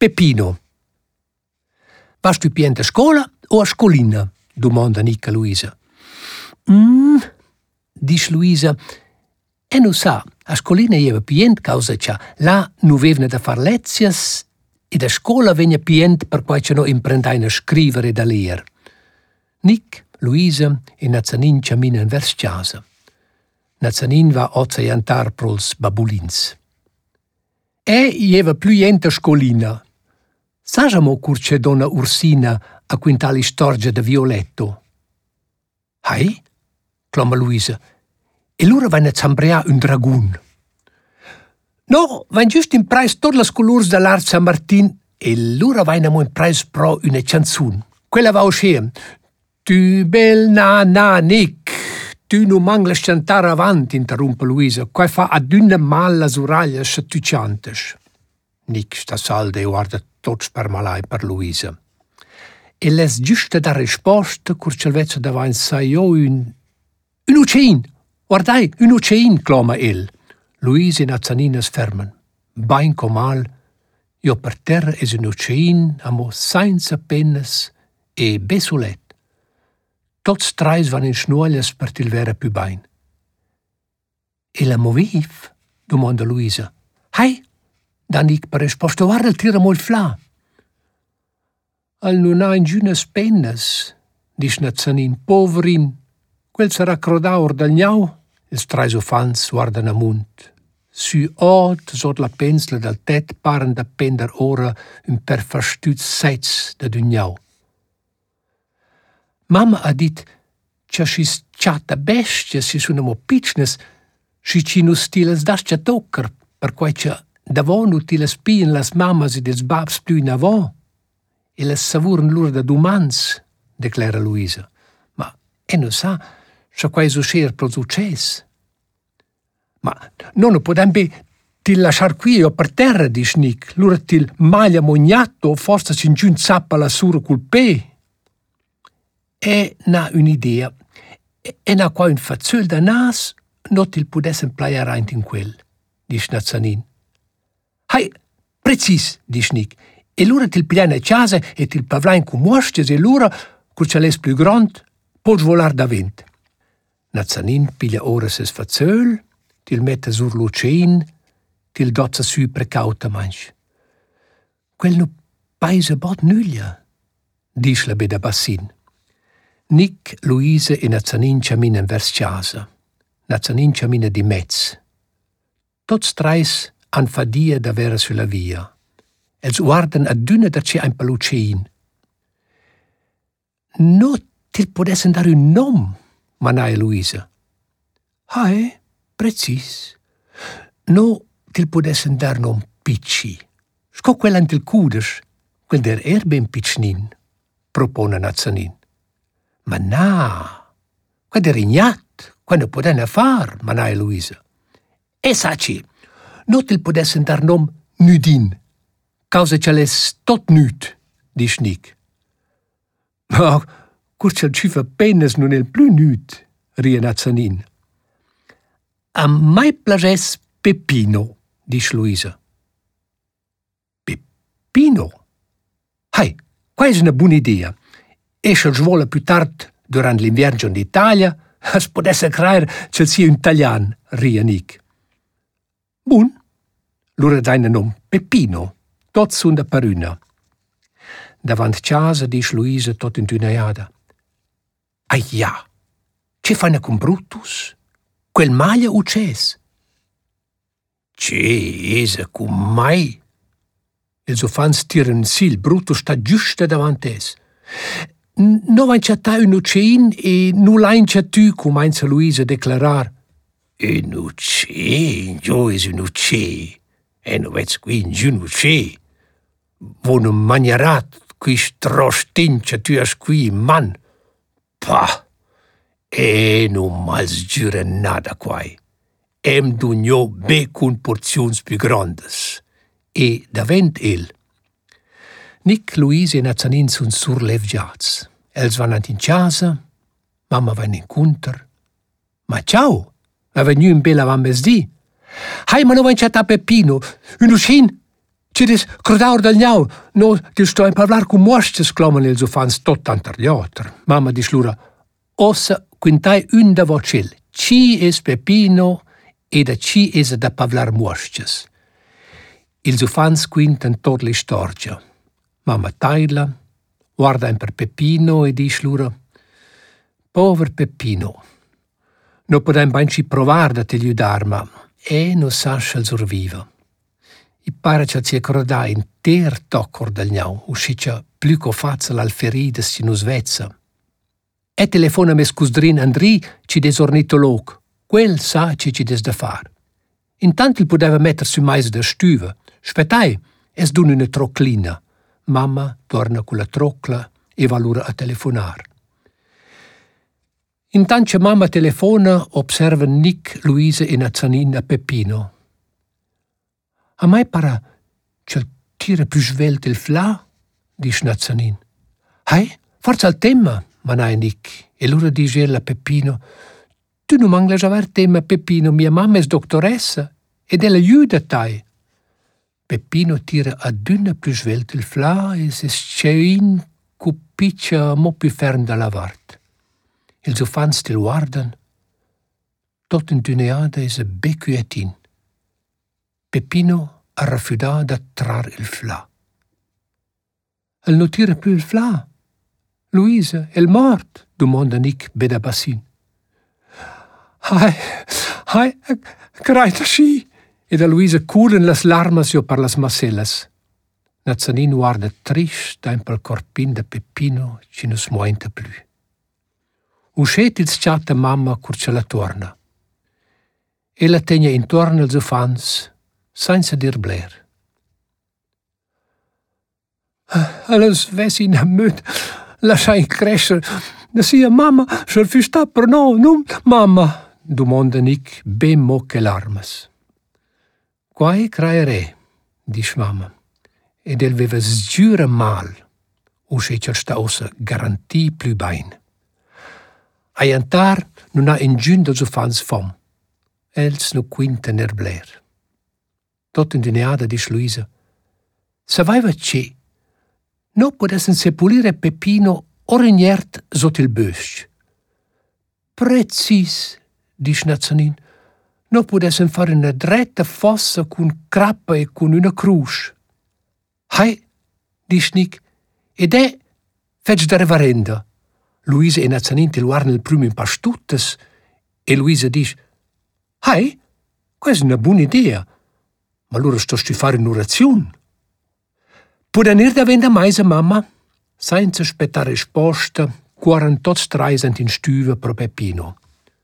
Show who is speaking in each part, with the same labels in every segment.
Speaker 1: Peppino. Vas tu pient a scola o a scolina? Domanda Nick a Luisa. Dice Luisa, e non sa, a scolina jeva pient causa cia là nu vevna da far lezias e da scola vegna pient per quai ce no imprendaina scrivere da leer. Nick, Luisa e Nazanin caminen vers casa. Nazanin va ozza jantar prols babulins. Jeva plü jent a scolina. Sajamo curce donna Ursina a quintali storgia da Violetto. Hai? Clama Luisa. E lura vain a zambreà un dragun. No, vain giust in preis tot las colors da l'Art San Martin e lura vain amo in preis pro una canzun. Quella va uscire. Tu bel na Nick, tu non mangles cantare avanti, interrompe Luisa, quai fa ad una mala suraglia se tu chantes. Nick sta salda e guarda tots per malai per Luisa. E les giusta da risposta curce il vezzo davanti sai un uccein. Guardai, un uccein, clama el. Luisa e Nazzanina sfermen. Bain comal, io per terra es un uccein, amo senza pennas e besulet. Tots trais van in snuoglias per til vera più bain. E la moviv? Domanda Luisa. Hai? Dan Nick per risposta, guarda il tira molt fla. Al non ha in giunas pennas, dice Nazzanin, poverin, quel sarà crodaur dal gnau? Els trais ufans guardan amunt. Su ot, sot la pensla dal tet, paren da pender ora un perfastut seits da d'un gnau. Mamma ha dit, cia schis ciata bestia si sono mo piccnes, si ci nu stiles dascia toccer, per quai cia davon utiles pien las mammas ed els babs plü in avon, e les savuren lur da dumans, declara Luisa. Ma non sa, cia quai suscer pros ucces. Ma non podem be til lasciar qui o per terra, dice Nick, lura til maglia mognatto o forse sin giun zappa la sura cul pe. E n'ha un'idea, e n'ha qua un fazzol da nas, no til pudessen plaiar reint in quel, dice Nazzanin. Hai, precis, dice Nick, e lura til pigliana casa e til pavlain cu muosces e lura, cur ce l'es più grand, pots volar da vent. Nazzanin piglia ora ses fazzol, til mette sur l'ocein, til dozza su precauta manch. Quel nu paese bot nuglia, dice la beda bassin. Nick, Luisa e Nazzanin caminen vers casa. Nazzanin camina di mezz. Tots trais han fadia da vera sulla via. Els guardan aduna da c'è un palucein. No til podessen dar un nom, manaia Luisa. Hai, precis. No til podessen dar nom Picci. Sco quellan til cudes, quel der ben piccnin, propone Nazzanin. Ma na, quel der ignat, quando podena far, manaia Luisa. E saci, no til podessen dar nom Nudin, causa ce l'es tot nüt, dice Nick. Ma curce ci fa pennas non el plü nüt, ria Nazzanin. A mai plages Peppino, dice Luisa. Peppino? Hai, qua è una buona idea. Esce il svola più tard durant l'inverno d'Italia, es podesse creer che sia un italian, ria Nick. Bun, lura deine nom Peppino, tot sunt da paruna. Davant casa dice Luisa tot intunaiada. Aia, ce fai con Brutus? Quel maglia ucces? Ce esa cum mai? Els ufans tiren sil, Brutus sta giusta davant es. No vain chatta un uccein e nu lain tu, cum ainza Luisa declarar. Un uccein, jo es un uccè. E no vez qui in giun uccè. Vo non magnarat qui strostincha tu as qui man. Pah! E non mals giure nada quai. Em d'unio be cun porzions più grandes. E davent el. Nick, Luisa e Nazzanin sun surlevgiats. Els van in casa, mamma van in cunter. Ma ciao, è venu un bel avambesdì. Hai, ma no van chatta Peppino, un uscin, Ci dis crodaur del gnau, no, dil sto in parlar cu muostes, cloman els ufans tot anterior. Mamma dis lura, ossa quintai un da vocel, ci es Peppino e da ci es da parlar muostes. Els ufans quintan tot l'istorgia. Mamma taila, guarda in per Peppino e dis lura, pover Peppino, no podem banci provar da te aiudar, ma no sascia il surviva. I pare che si accordà inter toccor del gnau, usciccia più co fazza l'alferida si nu svezza. E telefona mes cusdrin Andri ci des ornitolog, quel sa ci des da far. Intanto il poteva mettersi mais da stuva, spettai, es dun una troclina. Mamma torna con la trocla e va l'ora a telefonar. Intanto mamma telefona, observa Nick, Luisa e Nazzanin a Peppino. A mai para c'è tira più svelto il fla, dice Nazzanin. Forza al tema, manai Nick. E l'ora dice a Peppino, tu non manglas aver tema, Peppino, mia mamma è dottoressa ed ella aiuta te. Peppino tira ad una più svelto il fla e si scein cu piccia mo più ferm da lavart. Els ufans til guardan, tot intuneada e se becuetin. Peppino ha rafiudat da trar il fla. El no tira più il fla. Luisa, el mort, domanda Nick beda bassin. Craita sci! E da Luisa culen las larmas io per las masellas. Nazzanin guarda trist ein pel corpin da Peppino ci non smuenta più. Uscet il sciatta mamma cur ce la torna. E la tegna intorno als ufans senza dir bler. Alles vessin ammut, lasciai crescer. Da sia mamma, se fi sta per no, mamma, domanda Nick ben mo che larmas. Quai craere, dice mamma, ed el veva sgiura mal, usce c'è sta ossa garantì più bain. Aiantar non ha in giun dels ufans fom. Els no quinten bler. Tot in dineada, dice Luisa, savaiva c'è, no podessen sepulire Peppino orignert sot il bösch. Precis, dice Nazzanin, no podessen fare una dretta fossa con crappa e con una crusce. Dice Nick, ed è fec da reverenda. Luisa e Nazzanin til guardan il primo in pastuttes e Luisa dice, questa è una buona idea, ma allora sto a fare un'orazione. Può venire da venda mais a mamma? Senza aspettare risposta, 43 sind in stuva per Peppino.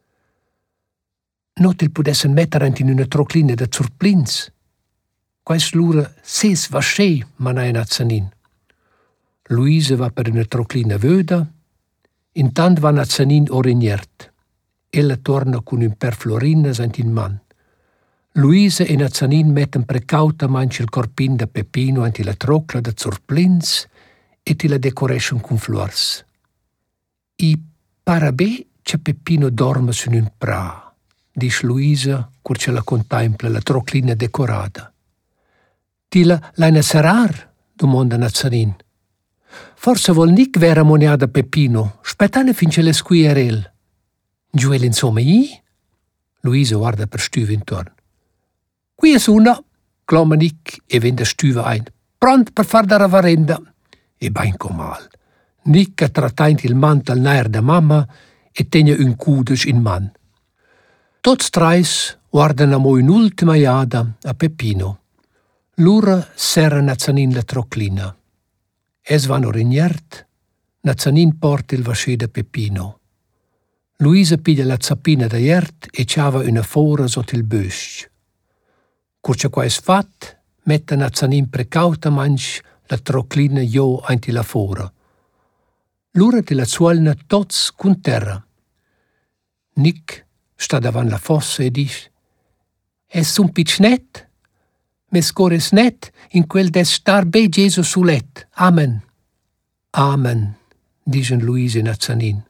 Speaker 1: Not il podessen mettere in una troclina da zurplins. Quais l'ura ses vasce, manai Nazzanin. Luisa va per una troclina vöda, intant va Nazzanin orignert. Ella torna con un per florina sind in man. Luisa e Nazzanin metten precauta manci il corpin da Peppino anti la trocla da zurplins e ti la decoration con flors. I parabè c'è Peppino dorme su un pra, dice Luisa, cur ce la contempla la troclina decorata. Ti la sarar? Domanda Nazzanin. Forse vol Nick vera moniada Peppino, spettane finché le squierel. Giuel insomma Luisa guarda per stuva intorno. Qui è una, clama Nick e vende stuva ein. Pront per far da ravarenda. E bain comal. Nick ha trattaint il mantel nair da mamma e tegna un cudes in man. Tots trais guardano mo un'ultima iada a Peppino. L'ura serra Nazzanin la troclina. Es van orignert, Nazzanin porta il vasce da Peppino. Luisa piglia la zappina da iert e ciava una fora sotto il bösch. Curcia qua es fat, mette Nazzanin precauta manch la troclina io anti la fora. L'ura de la zuolna tots cun terra. Nick sta davan la fossa e dice: Es un picnet? Mes cores net in quel des star be Gesù sulet. Amen. Amen, dicono Luisa e Nazzanin.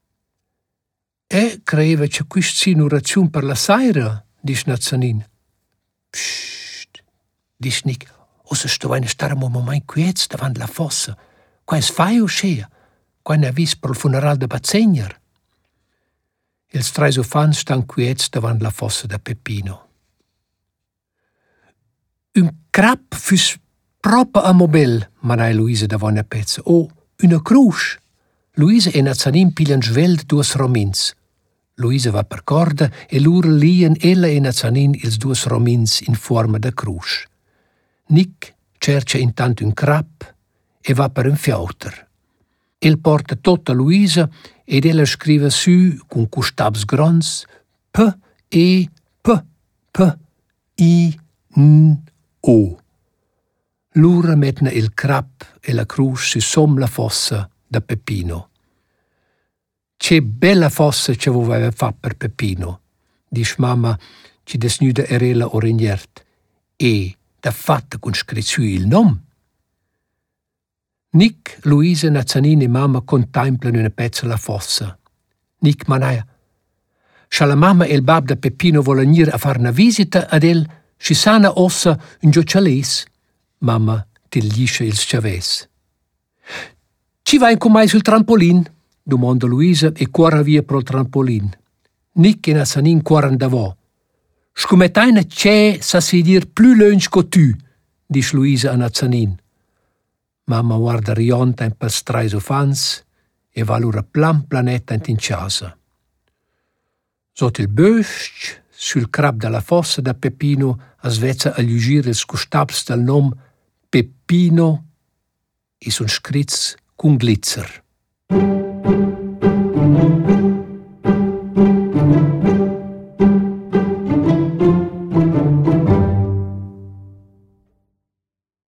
Speaker 1: E credeva che questa sia un'orazione per la sera, dice Nazzanin. Psst, dice Nick. Ussa stovaina stare un moment quiets davant la fossa. Qua es fai o scea? Qua ne ha vis per il funeral de Bazzegner. Els trais ufans stan quiets davant la fossa de Peppino. Un crap füs proprio a mobil, manai Luisa davant a pezza. O una crusce. Luisa e Nazanin piglian svelt duas romins. Luisa va per corda e lura lien ella e Nazanin ils duas romins in forma de crusce. Nick cerca intanto un crap e va per un fiauter. El porta tutta Luisa ed ella scrive su con custabs grons P-E-P-P-I-N-O. Lura metna il crap e la crusce som la fossa da Peppino. Che bella fossa che voleva fa per Peppino, dice mamma, ci desnuda erela orignert, e da fatta con scritto il nom. Nick, Luisa, Nazanin e mamma contemplano una pezza la fossa. Nick manaia. Se la mamma e il bab da Peppino vogliono venire a fare una visita ad el, ci sana ossa un giocciales. Mamma ti liscia il sciaves. Ci vai con mai sul trampolin? Domanda Luisa e corre via pro il trampolin. Nick e Nazanin corrono davò. Scommettaina c'è sa si dir più lunch co tu, dice Luisa a Nazanin. Mamma guarda rionta in per strais ufans e va l'ora plan planeta in casa. Sotto il bösch, sul crap della fossa da Peppino, a svezza a lugire il scustabs del nom Peppino e son scrits con glitzer.